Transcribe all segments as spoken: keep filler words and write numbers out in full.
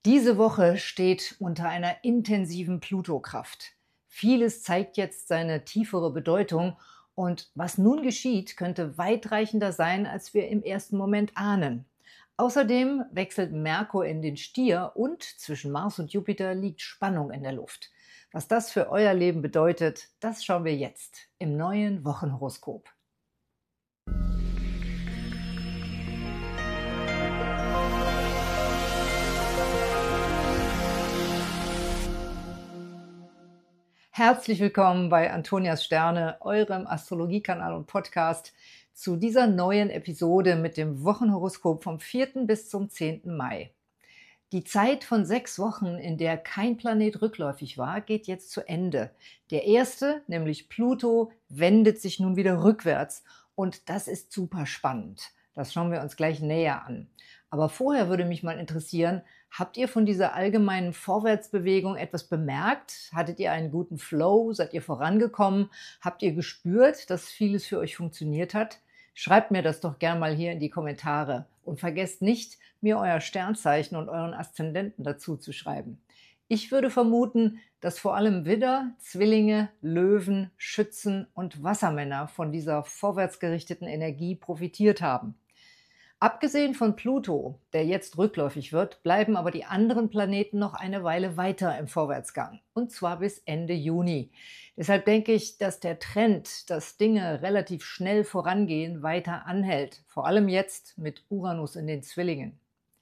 Diese Woche steht unter einer intensiven Plutokraft. Vieles zeigt jetzt seine tiefere Bedeutung und was nun geschieht, könnte weitreichender sein, als wir im ersten Moment ahnen. Außerdem wechselt Merkur in den Stier und zwischen Mars und Jupiter liegt Spannung in der Luft. Was das für euer Leben bedeutet, das schauen wir jetzt im neuen Wochenhoroskop. Herzlich willkommen bei Antonias Sterne, eurem Astrologiekanal und Podcast, zu dieser neuen Episode mit dem Wochenhoroskop vom vierten bis zum zehnten Mai. Die Zeit von sechs Wochen, in der kein Planet rückläufig war, geht jetzt zu Ende. Der erste, nämlich Pluto, wendet sich nun wieder rückwärts und das ist super spannend. Das schauen wir uns gleich näher an. Aber vorher würde mich mal interessieren, habt ihr von dieser allgemeinen Vorwärtsbewegung etwas bemerkt? Hattet ihr einen guten Flow? Seid ihr vorangekommen? Habt ihr gespürt, dass vieles für euch funktioniert hat? Schreibt mir das doch gern mal hier in die Kommentare. Und vergesst nicht, mir euer Sternzeichen und euren Aszendenten dazu zu schreiben. Ich würde vermuten, dass vor allem Widder, Zwillinge, Löwen, Schützen und Wassermänner von dieser vorwärtsgerichteten Energie profitiert haben. Abgesehen von Pluto, der jetzt rückläufig wird, bleiben aber die anderen Planeten noch eine Weile weiter im Vorwärtsgang, und zwar bis Ende Juni. Deshalb denke ich, dass der Trend, dass Dinge relativ schnell vorangehen, weiter anhält, vor allem jetzt mit Uranus in den Zwillingen.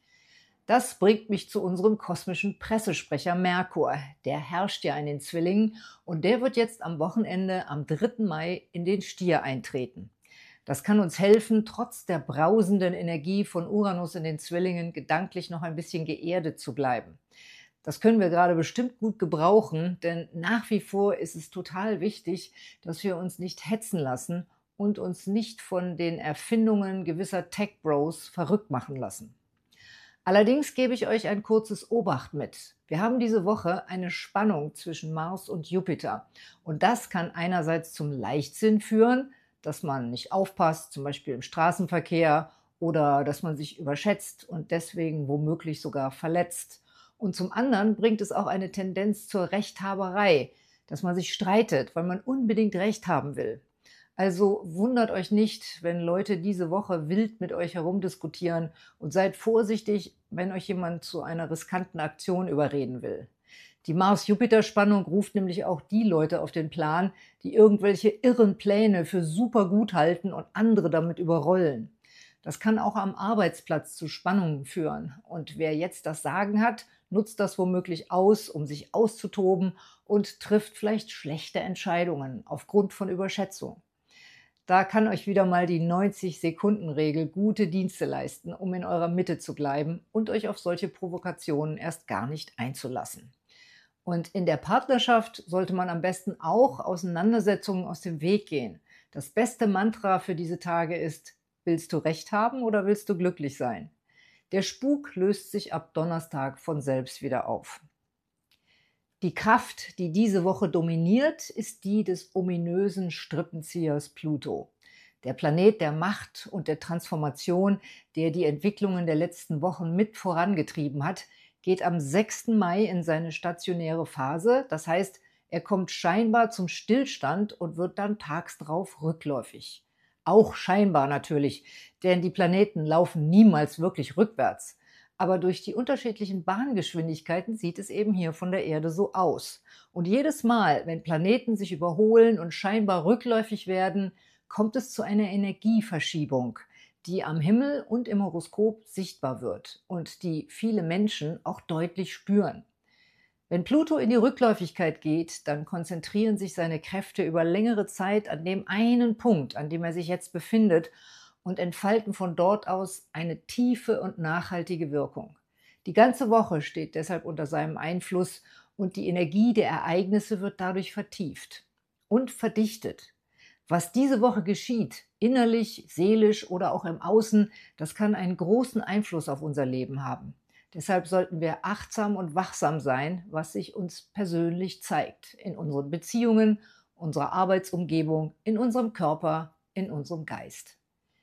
Das bringt mich zu unserem kosmischen Pressesprecher Merkur. Der herrscht ja in den Zwillingen und der wird jetzt am Wochenende am dritten Mai in den Stier eintreten. Das kann uns helfen, trotz der brausenden Energie von Uranus in den Zwillingen gedanklich noch ein bisschen geerdet zu bleiben. Das können wir gerade bestimmt gut gebrauchen, denn nach wie vor ist es total wichtig, dass wir uns nicht hetzen lassen und uns nicht von den Erfindungen gewisser Tech-Bros verrückt machen lassen. Allerdings gebe ich euch ein kurzes Obacht mit. Wir haben diese Woche eine Spannung zwischen Mars und Jupiter und das kann einerseits zum Leichtsinn führen, dass man nicht aufpasst, zum Beispiel im Straßenverkehr, oder dass man sich überschätzt und deswegen womöglich sogar verletzt. Und zum anderen bringt es auch eine Tendenz zur Rechthaberei, dass man sich streitet, weil man unbedingt Recht haben will. Also wundert euch nicht, wenn Leute diese Woche wild mit euch herumdiskutieren und seid vorsichtig, wenn euch jemand zu einer riskanten Aktion überreden will. Die Mars-Jupiter-Spannung ruft nämlich auch die Leute auf den Plan, die irgendwelche irren Pläne für super gut halten und andere damit überrollen. Das kann auch am Arbeitsplatz zu Spannungen führen. Und wer jetzt das Sagen hat, nutzt das womöglich aus, um sich auszutoben und trifft vielleicht schlechte Entscheidungen aufgrund von Überschätzung. Da kann euch wieder mal die neunzig-Sekunden-Regel gute Dienste leisten, um in eurer Mitte zu bleiben und euch auf solche Provokationen erst gar nicht einzulassen. Und in der Partnerschaft sollte man am besten auch Auseinandersetzungen aus dem Weg gehen. Das beste Mantra für diese Tage ist: Willst du Recht haben oder willst du glücklich sein? Der Spuk löst sich ab Donnerstag von selbst wieder auf. Die Kraft, die diese Woche dominiert, ist die des ominösen Strippenziehers Pluto. Der Planet der Macht und der Transformation, der die Entwicklungen der letzten Wochen mit vorangetrieben hat, geht am sechsten Mai in seine stationäre Phase. Das heißt, er kommt scheinbar zum Stillstand und wird dann tags drauf rückläufig. Auch scheinbar natürlich, denn die Planeten laufen niemals wirklich rückwärts. Aber durch die unterschiedlichen Bahngeschwindigkeiten sieht es eben hier von der Erde so aus. Und jedes Mal, wenn Planeten sich überholen und scheinbar rückläufig werden, kommt es zu einer Energieverschiebung, die am Himmel und im Horoskop sichtbar wird und die viele Menschen auch deutlich spüren. Wenn Pluto in die Rückläufigkeit geht, dann konzentrieren sich seine Kräfte über längere Zeit an dem einen Punkt, an dem er sich jetzt befindet, und entfalten von dort aus eine tiefe und nachhaltige Wirkung. Die ganze Woche steht deshalb unter seinem Einfluss und die Energie der Ereignisse wird dadurch vertieft und verdichtet. Was diese Woche geschieht, innerlich, seelisch oder auch im Außen, das kann einen großen Einfluss auf unser Leben haben. Deshalb sollten wir achtsam und wachsam sein, was sich uns persönlich zeigt, in unseren Beziehungen, unserer Arbeitsumgebung, in unserem Körper, in unserem Geist.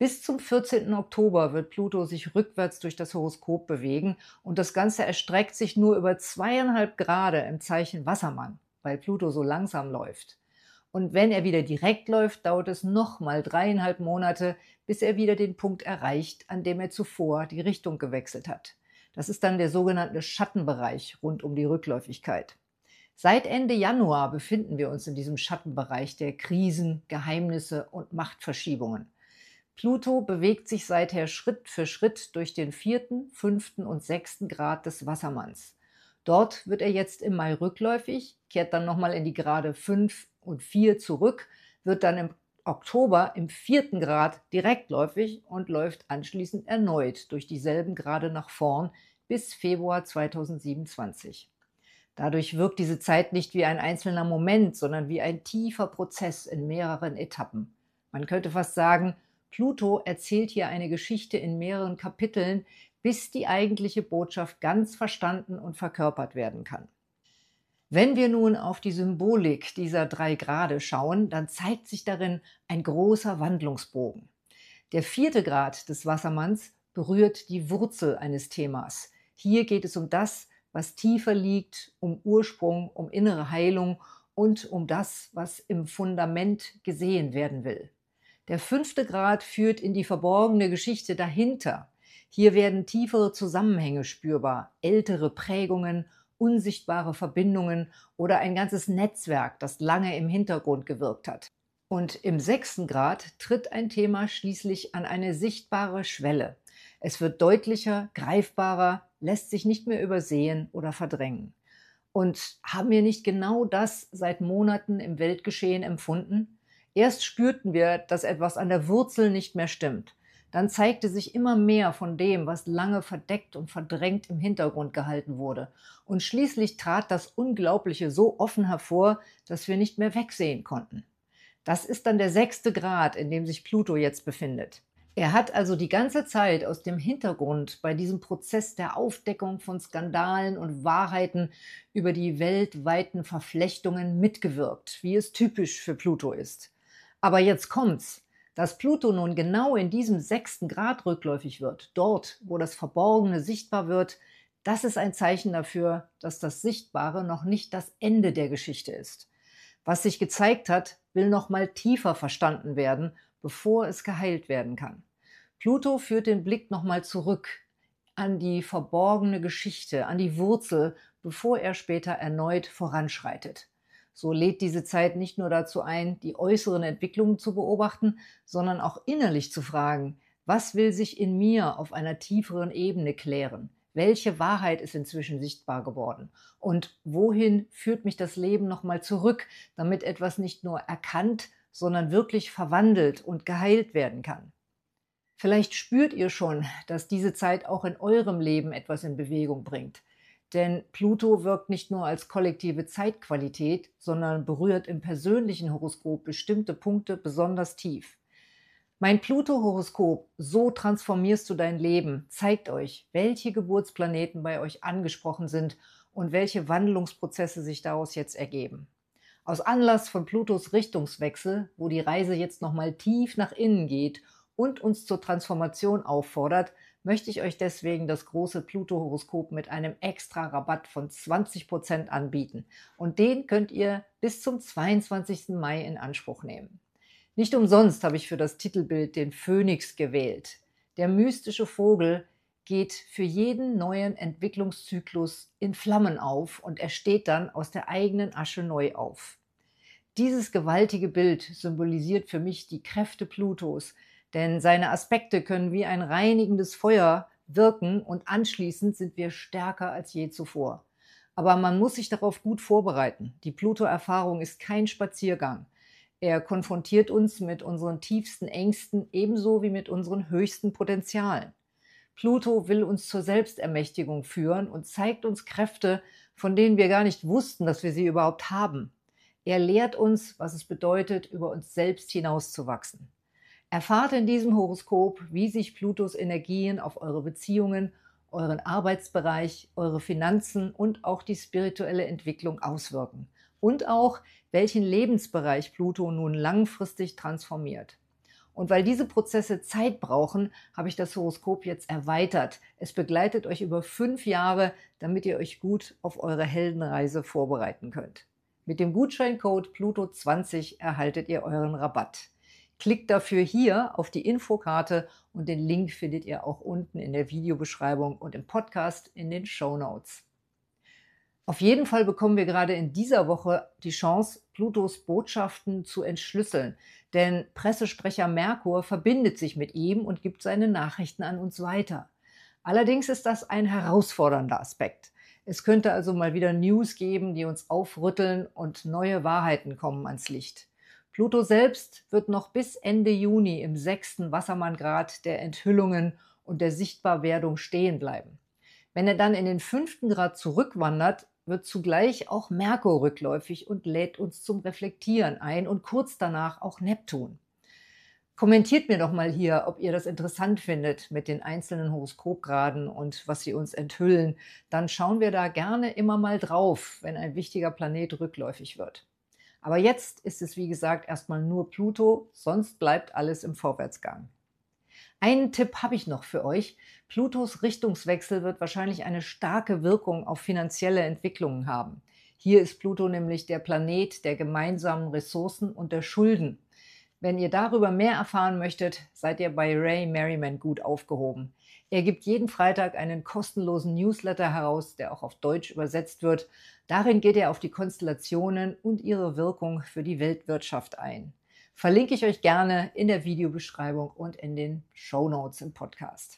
Bis zum vierzehnten Oktober wird Pluto sich rückwärts durch das Horoskop bewegen und das Ganze erstreckt sich nur über zweieinhalb Grade im Zeichen Wassermann, weil Pluto so langsam läuft. Und wenn er wieder direkt läuft, dauert es nochmal dreieinhalb Monate, bis er wieder den Punkt erreicht, an dem er zuvor die Richtung gewechselt hat. Das ist dann der sogenannte Schattenbereich rund um die Rückläufigkeit. Seit Ende Januar befinden wir uns in diesem Schattenbereich der Krisen, Geheimnisse und Machtverschiebungen. Pluto bewegt sich seither Schritt für Schritt durch den vierten, fünften und sechsten Grad des Wassermanns. Dort wird er jetzt im Mai rückläufig, kehrt dann nochmal in die Grade fünf und vier zurück, wird dann im Oktober im vierten Grad direktläufig und läuft anschließend erneut durch dieselben Grade nach vorn bis Februar zweitausendsiebenundzwanzig. Dadurch wirkt diese Zeit nicht wie ein einzelner Moment, sondern wie ein tiefer Prozess in mehreren Etappen. Man könnte fast sagen, Pluto erzählt hier eine Geschichte in mehreren Kapiteln, bis die eigentliche Botschaft ganz verstanden und verkörpert werden kann. Wenn wir nun auf die Symbolik dieser drei Grade schauen, dann zeigt sich darin ein großer Wandlungsbogen. Der vierte Grad des Wassermanns berührt die Wurzel eines Themas. Hier geht es um das, was tiefer liegt, um Ursprung, um innere Heilung und um das, was im Fundament gesehen werden will. Der fünfte Grad führt in die verborgene Geschichte dahinter. Hier werden tiefere Zusammenhänge spürbar, ältere Prägungen, unsichtbare Verbindungen oder ein ganzes Netzwerk, das lange im Hintergrund gewirkt hat. Und im sechsten Grad tritt ein Thema schließlich an eine sichtbare Schwelle. Es wird deutlicher, greifbarer, lässt sich nicht mehr übersehen oder verdrängen. Und haben wir nicht genau das seit Monaten im Weltgeschehen empfunden? Erst spürten wir, dass etwas an der Wurzel nicht mehr stimmt. Dann zeigte sich immer mehr von dem, was lange verdeckt und verdrängt im Hintergrund gehalten wurde. Und schließlich trat das Unglaubliche so offen hervor, dass wir nicht mehr wegsehen konnten. Das ist dann der sechste Grad, in dem sich Pluto jetzt befindet. Er hat also die ganze Zeit aus dem Hintergrund bei diesem Prozess der Aufdeckung von Skandalen und Wahrheiten über die weltweiten Verflechtungen mitgewirkt, wie es typisch für Pluto ist. Aber jetzt kommt's. Dass Pluto nun genau in diesem sechsten Grad rückläufig wird, dort, wo das Verborgene sichtbar wird, das ist ein Zeichen dafür, dass das Sichtbare noch nicht das Ende der Geschichte ist. Was sich gezeigt hat, will noch mal tiefer verstanden werden, bevor es geheilt werden kann. Pluto führt den Blick noch mal zurück an die verborgene Geschichte, an die Wurzel, bevor er später erneut voranschreitet. So lädt diese Zeit nicht nur dazu ein, die äußeren Entwicklungen zu beobachten, sondern auch innerlich zu fragen, was will sich in mir auf einer tieferen Ebene klären? Welche Wahrheit ist inzwischen sichtbar geworden? Und wohin führt mich das Leben nochmal zurück, damit etwas nicht nur erkannt, sondern wirklich verwandelt und geheilt werden kann? Vielleicht spürt ihr schon, dass diese Zeit auch in eurem Leben etwas in Bewegung bringt. Denn Pluto wirkt nicht nur als kollektive Zeitqualität, sondern berührt im persönlichen Horoskop bestimmte Punkte besonders tief. Mein Pluto-Horoskop, so transformierst du dein Leben, zeigt euch, welche Geburtsplaneten bei euch angesprochen sind und welche Wandlungsprozesse sich daraus jetzt ergeben. Aus Anlass von Plutos Richtungswechsel, wo die Reise jetzt nochmal tief nach innen geht und uns zur Transformation auffordert, möchte ich euch deswegen das große Pluto-Horoskop mit einem extra Rabatt von zwanzig Prozent anbieten. Und den könnt ihr bis zum zweiundzwanzigsten Mai in Anspruch nehmen. Nicht umsonst habe ich für das Titelbild den Phönix gewählt. Der mystische Vogel geht für jeden neuen Entwicklungszyklus in Flammen auf und er steht dann aus der eigenen Asche neu auf. Dieses gewaltige Bild symbolisiert für mich die Kräfte Plutos, denn seine Aspekte können wie ein reinigendes Feuer wirken und anschließend sind wir stärker als je zuvor. Aber man muss sich darauf gut vorbereiten. Die Pluto-Erfahrung ist kein Spaziergang. Er konfrontiert uns mit unseren tiefsten Ängsten ebenso wie mit unseren höchsten Potenzialen. Pluto will uns zur Selbstermächtigung führen und zeigt uns Kräfte, von denen wir gar nicht wussten, dass wir sie überhaupt haben. Er lehrt uns, was es bedeutet, über uns selbst hinauszuwachsen. Erfahrt in diesem Horoskop, wie sich Plutos Energien auf eure Beziehungen, euren Arbeitsbereich, eure Finanzen und auch die spirituelle Entwicklung auswirken. Und auch, welchen Lebensbereich Pluto nun langfristig transformiert. Und weil diese Prozesse Zeit brauchen, habe ich das Horoskop jetzt erweitert. Es begleitet euch über fünf Jahre, damit ihr euch gut auf eure Heldenreise vorbereiten könnt. Mit dem Gutscheincode Pluto zwanzig erhaltet ihr euren Rabatt. Klickt dafür hier auf die Infokarte und den Link findet ihr auch unten in der Videobeschreibung und im Podcast in den Shownotes. Auf jeden Fall bekommen wir gerade in dieser Woche die Chance, Plutos Botschaften zu entschlüsseln, denn Pressesprecher Merkur verbindet sich mit ihm und gibt seine Nachrichten an uns weiter. Allerdings ist das ein herausfordernder Aspekt. Es könnte also mal wieder News geben, die uns aufrütteln und neue Wahrheiten kommen ans Licht. Pluto selbst wird noch bis Ende Juni im sechsten Wassermanngrad der Enthüllungen und der Sichtbarwerdung stehen bleiben. Wenn er dann in den fünften Grad zurückwandert, wird zugleich auch Merkur rückläufig und lädt uns zum Reflektieren ein und kurz danach auch Neptun. Kommentiert mir doch mal hier, ob ihr das interessant findet mit den einzelnen Horoskopgraden und was sie uns enthüllen. Dann schauen wir da gerne immer mal drauf, wenn ein wichtiger Planet rückläufig wird. Aber jetzt ist es wie gesagt erstmal nur Pluto, sonst bleibt alles im Vorwärtsgang. Einen Tipp habe ich noch für euch. Plutos Richtungswechsel wird wahrscheinlich eine starke Wirkung auf finanzielle Entwicklungen haben. Hier ist Pluto nämlich der Planet der gemeinsamen Ressourcen und der Schulden. Wenn ihr darüber mehr erfahren möchtet, seid ihr bei Ray Merriman gut aufgehoben. Er gibt jeden Freitag einen kostenlosen Newsletter heraus, der auch auf Deutsch übersetzt wird. Darin geht er auf die Konstellationen und ihre Wirkung für die Weltwirtschaft ein. Verlinke ich euch gerne in der Videobeschreibung und in den Shownotes im Podcast.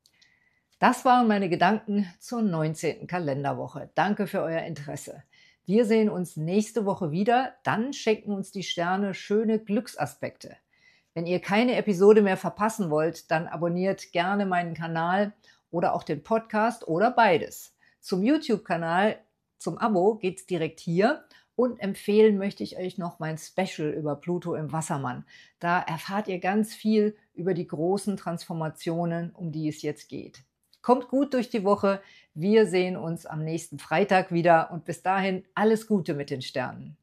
Das waren meine Gedanken zur neunzehnten Kalenderwoche. Danke für euer Interesse. Wir sehen uns nächste Woche wieder, dann schenken uns die Sterne schöne Glücksaspekte. Wenn ihr keine Episode mehr verpassen wollt, dann abonniert gerne meinen Kanal oder auch den Podcast oder beides. Zum YouTube-Kanal, zum Abo geht's direkt hier. Und empfehlen möchte ich euch noch mein Special über Pluto im Wassermann. Da erfahrt ihr ganz viel über die großen Transformationen, um die es jetzt geht. Kommt gut durch die Woche. Wir sehen uns am nächsten Freitag wieder und bis dahin alles Gute mit den Sternen.